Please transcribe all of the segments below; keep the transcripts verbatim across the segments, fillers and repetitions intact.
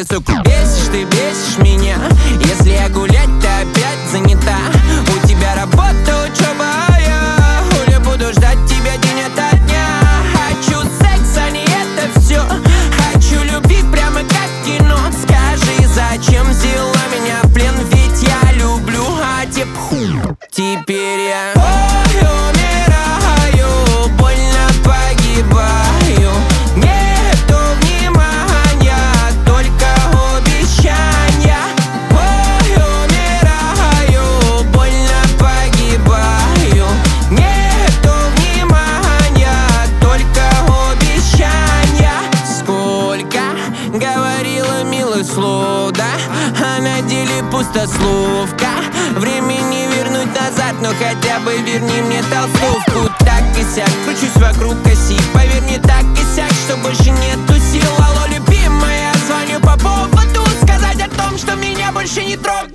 сердцу. Бесишь ты, бесишь меня. Если я гулять, ты опять занята. У тебя работа, учеба, а я хули буду ждать тебя день ото дня. Хочу секса, не это все. Хочу любви прямо как в кино. Скажи, зачем взяла меня в плен? Ведь я люблю, а тебе хуй. Теперь я ой, умираю, больно погибаю. Нету внимания, только обещания. Ой, умираю, больно погибаю. Нету внимания, только обещания. Сколько говорила милых слов, да, а на деле пустословка. Времени вернуть назад, но хотя бы верни мне толстовку. Так и сяк, кручусь вокруг оси. Поверь, мне так и сяк, что больше нету сил. Алло, любимая, звоню по поводу сказать о том, что меня больше не трогает.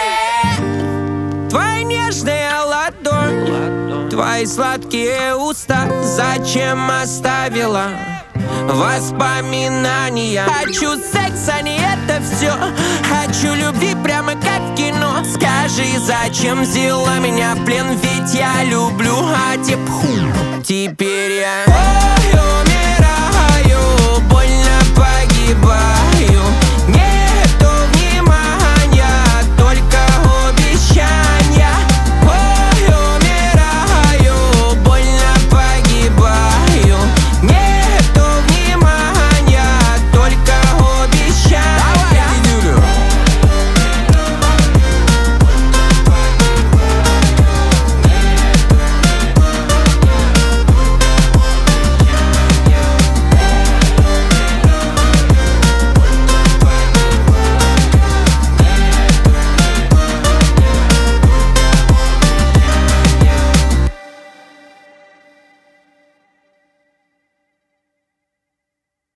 Твоя нежная ладонь, твои сладкие уста. Зачем оставила воспоминания? Хочу секса, не это все. Хочу любви прямо как в кино. Скажи, зачем взяла меня в плен? Ведь я люблю, а тебе хуй. Теперь я ой, умираю, больно погибаю.